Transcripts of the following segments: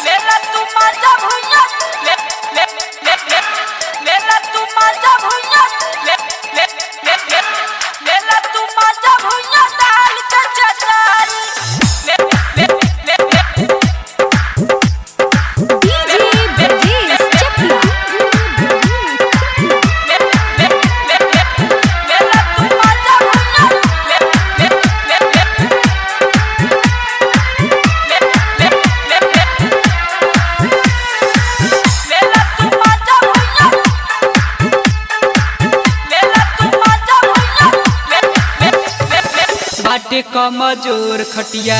लेला तू माझा भुइया ले ले ले ले लेला तू माझा भुइया ले ले ले ले लेला तू माझा भुइया दाल का चटाई ले ले ले ले DJ Brajesh Chakla लेला तू माझा भुइया ले ले ले ले लेला तू माझा भुइया लेला तू माझा भुइया ले ले ले बाटे कमजोर खटिया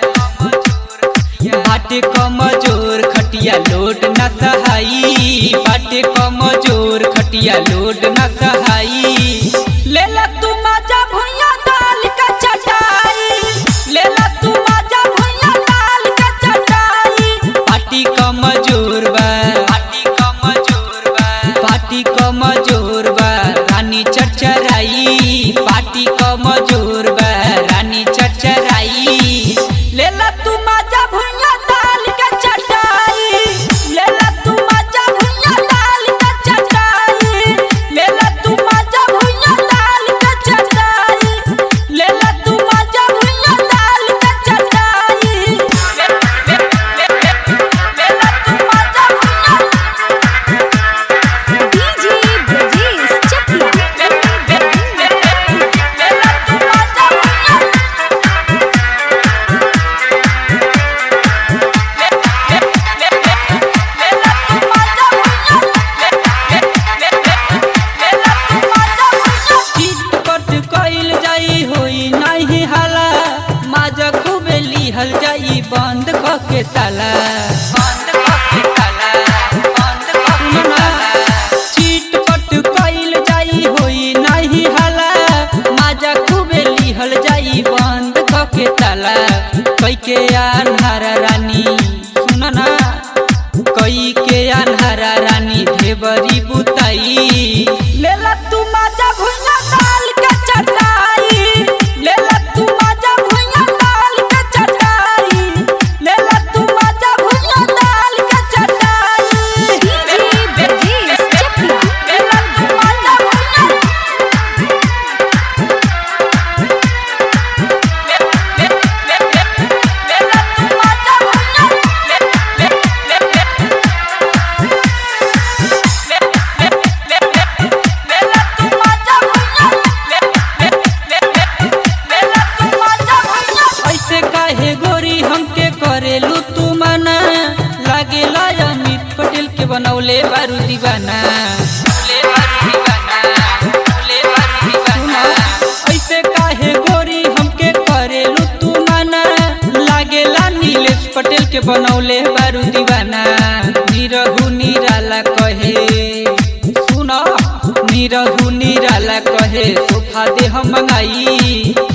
बाटे कमजोर खटिया लोड न सहाई बाटे कमजोर खटिया लोड न सहाई लेला तू माझा भुइया दाल का चटाई लेला तू माझा भुइया दाल का चटाई पाटी कमजोर बा पाटी कमजोर बा पाटी कमजोर बा रानी चरचराई पाटी कमजोर बा रानी चरचराई लेला तू माझा भुइया दाल का चटाई लेला तू माझा भुइया दाल का चटाई लेला तू माझा भुइया दाल का चटाई लेला तू माझा भुइया दाल का चटाई ले ले ले लेला तू माझा भुइया DJ Brajesh Chakla ले ले लेला तू माझा भुइया लेला तू माझा भुइया लेला तू माझा भुइया चित कट कइल जाई होई नाही हाला माजा खूबे लिहल जाई बंद क के ताला बंद क के ताला बंद क के ताला चित कट कइल जाई होई नाही हाला माजा खूबे लिहल जाई बंद क के ताला कई के अन्हारा रानी सुन ना कई के अन्हारा रानी ढेबरी बुताई लेला तू माझा भुइया दाल का चटाई लेला तू माझा भुइया दाल का चटाई लेला तू माझा भुइया दाल का चटाई DJ Brajesh Chakla लेला तू माझा भुइया ले ले ले लेला तू माझा भुइया ले ले ले ले लेला तू माझा भुइया ले ले ले लेला तू माझा भुइया ऐसे काहे गोरी हमके करेलू तू मना लागेला अमित पटेल के बनौले बारू दीवाना सुना, ऐसे काहे गोरी हमके करेलू तू मना लागेला नीलेश पटेल के बनौले बारू दीवाना निरहू निराला कहे सुना निरहू निराला कहे सोफा दे हम मंगाई